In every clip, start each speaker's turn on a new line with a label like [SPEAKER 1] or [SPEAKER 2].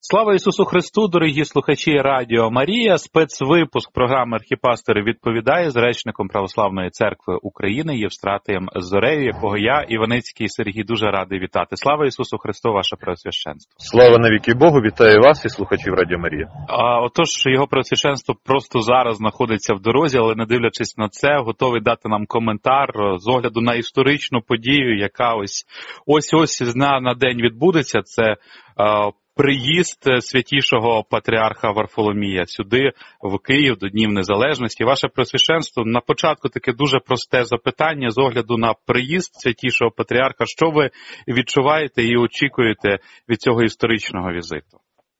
[SPEAKER 1] Слава Ісусу Христу, дорогі слухачі Радіо Марія. Спецвипуск програми «Архіпастор відповідає» з речником Православної Церкви України Євстратієм Зорею, якого я, Іваницький Сергій, дуже радий вітати. Слава Ісусу Христу, ваше Преосвященство.
[SPEAKER 2] Слава навіки Богу, вітаю вас і слухачів Радіо Марія.
[SPEAKER 1] Отож, його Преосвященство просто зараз знаходиться в дорозі, але не дивлячись на це, готовий дати нам коментар з огляду на історичну подію, яка ось з дня на день відбудеться. Це приїзд святішого патріарха Варфоломія сюди, в Київ, до Днів Незалежності. Ваше Преосвященство, на початку таке дуже просте запитання з огляду на приїзд святішого патріарха. Що ви відчуваєте і очікуєте від цього історичного візиту?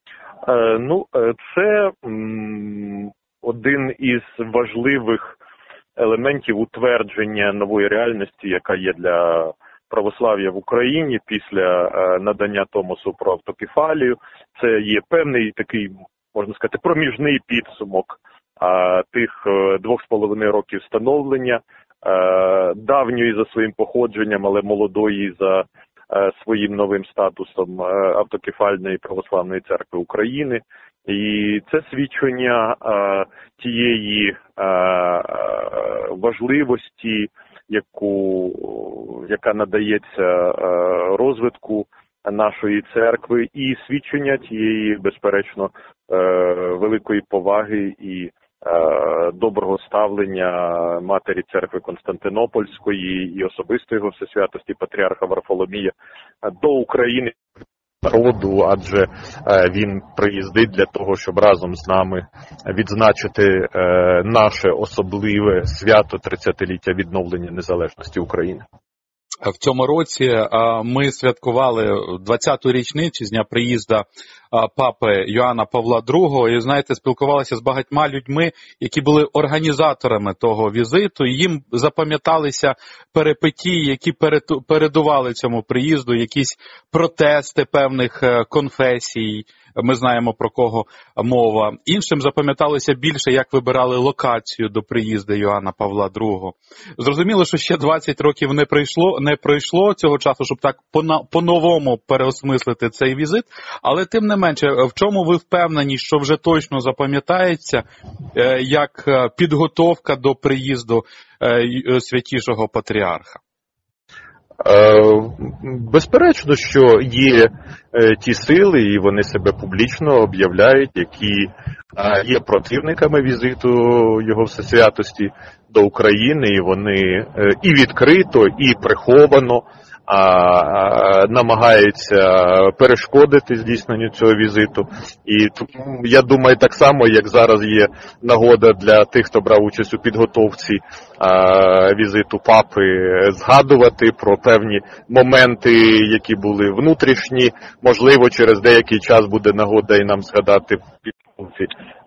[SPEAKER 2] Це один із важливих елементів утвердження нової реальності, яка є для православ'я в Україні після надання Томосу про автокефалію. Це є певний такий, можна сказати, проміжний підсумок тих 2,5 років становлення, давньої за своїм походженням, але молодої за своїм новим статусом автокефальної православної церкви України. І це свідчення тієї важливості, яка надається розвитку нашої церкви, і свідчення тієї, безперечно, великої поваги і доброго ставлення матері церкви Константинопольської і особистої його всесвятості патріарха Варфоломія до України народу, адже він приїздить для того, щоб разом з нами відзначити наше особливе свято 30-ліття відновлення незалежності України.
[SPEAKER 1] В цьому році ми святкували 20-ту річницю з дня приїзду папи Йоанна Павла II, і, знаєте, спілкувалися з багатьма людьми, які були організаторами того візиту, і їм запам'яталися перипетії, які передували цьому приїзду, якісь протести певних конфесій. Ми знаємо, про кого мова. Іншим запам'яталося більше, як вибирали локацію до приїзду Йоанна Павла II. Зрозуміло, що ще 20 років не пройшло цього часу, щоб так по-новому переосмислити цей візит, але тим не менше, в чому ви впевнені, що вже точно запам'ятається як підготовка до приїзду святішого патріарха?
[SPEAKER 2] Безперечно, що є ті сили, і вони себе публічно об'являють, які є противниками візиту його всесвятості до України, і вони і відкрито, і приховано намагаються перешкодити здійсненню цього візиту. І я думаю, так само, як зараз є нагода для тих, хто брав участь у підготовці візиту папи, згадувати про певні моменти, які були внутрішні. Можливо, через деякий час буде нагода і нам згадати в підготовці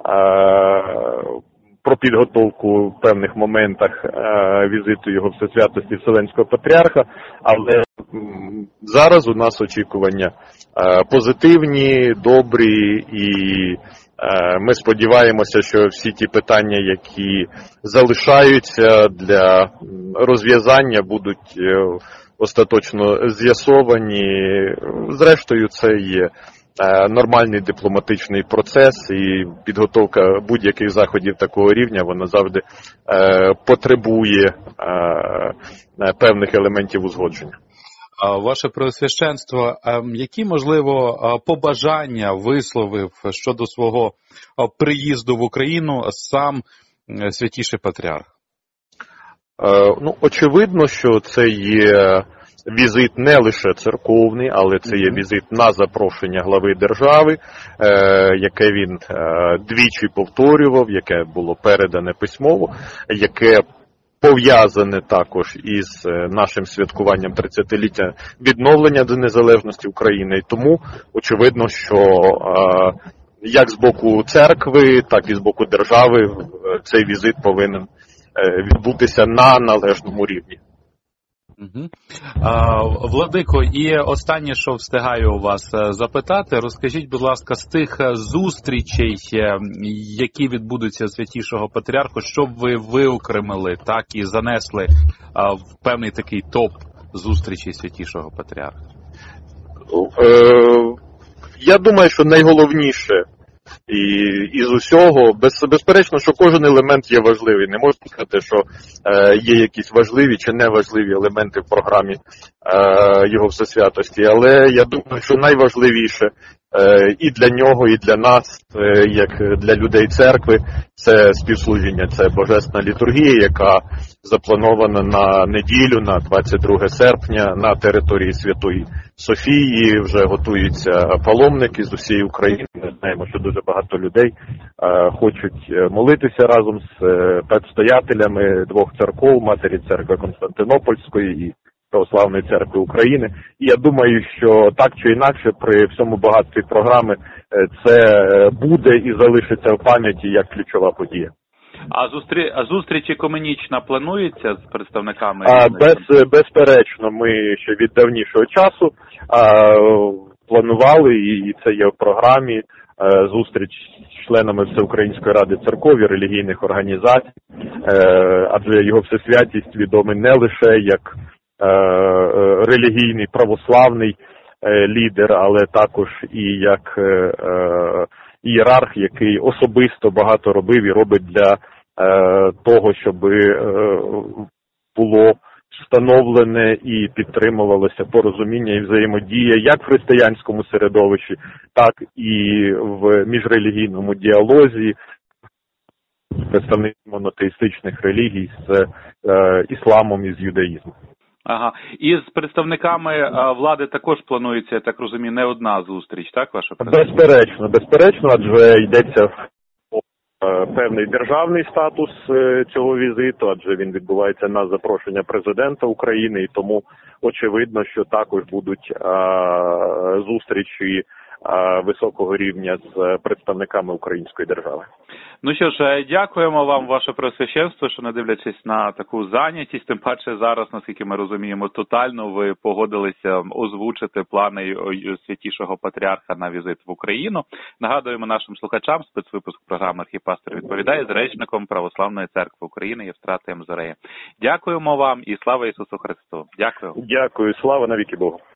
[SPEAKER 2] про підготовку в певних моментах візиту його всесвятості Вселенського патріарха, але зараз у нас очікування позитивні, добрі, і ми сподіваємося, що всі ті питання, які залишаються для розв'язання, будуть остаточно з'ясовані. Зрештою, це є нормальний дипломатичний процес, і підготовка будь-яких заходів такого рівня, вона завжди потребує певних елементів узгодження.
[SPEAKER 1] Ваше Преосвященство, які, можливо, побажання висловив щодо свого приїзду в Україну сам святіший патріарх?
[SPEAKER 2] Очевидно, що це є візит не лише церковний, але це є візит на запрошення глави держави, яке він двічі повторював, яке було передане письмово, яке пов'язане також із нашим святкуванням 30-ліття відновлення до незалежності України. І тому очевидно, що як з боку церкви, так і з боку держави цей візит повинен відбутися на належному рівні.
[SPEAKER 1] Владико, і останнє, що встигаю у вас запитати, розкажіть, будь ласка, з тих зустрічей, які відбудуться святішого патріарха, що б ви виокремили, так, і занесли в певний такий топ зустрічей святішого патріарха?
[SPEAKER 2] Я думаю, що найголовніше із усього, безперечно, що кожен елемент є важливий. Не можна сказати, що є якісь важливі чи неважливі елементи в програмі його всесвятості, але я думаю, що найважливіше і для нього, і для нас, як для людей церкви, це співслужіння, це божественна літургія, яка запланована на неділю, на 22 серпня на території Святої Софії. Вже готуються паломники з усієї України. Ми знаємо, що дуже багато людей хочуть молитися разом з предстоятелями двох церков, Матері Церкви Константинопольської і Православної Церкви України. І я думаю, що так чи інакше при всьому багатстві програми це буде і залишиться в пам'яті як ключова подія.
[SPEAKER 1] А зустріч екуменічна планується з представниками?
[SPEAKER 2] Безперечно, ми ще від давнішого часу планували, і це є в програмі, зустріч з членами Всеукраїнської ради церков і релігійних організацій, адже його всесвятість відомий не лише як релігійний православний лідер, але також і як ієрарх, який особисто багато робив і робить для того, щоб було встановлене і підтримувалося порозуміння і взаємодія як в християнському середовищі, так і в міжрелігійному діалозі представників монотеїстичних релігій з ісламом і з юдаїзмом.
[SPEAKER 1] Ага. І з представниками влади також планується, я так розумію, не одна зустріч, так, ваша
[SPEAKER 2] президент? Безперечно, адже йдеться про певний державний статус цього візиту, адже він відбувається на запрошення президента України, і тому очевидно, що також будуть зустрічі високого рівня з представниками української держави.
[SPEAKER 1] Ну що ж, дякуємо вам, ваше преосвященство, що не дивлячись на таку зайнятість, тим паче зараз, наскільки ми розуміємо, тотально ви погодилися озвучити плани святішого патріарха на візит в Україну. Нагадуємо нашим слухачам, спецвипуск програми «Архіпастор відповідає» з речником Православної Церкви України Євстратієм Зореєм. Дякуємо вам і слава Ісусу Христу. Дякую.
[SPEAKER 2] Дякую, слава навіки Богу.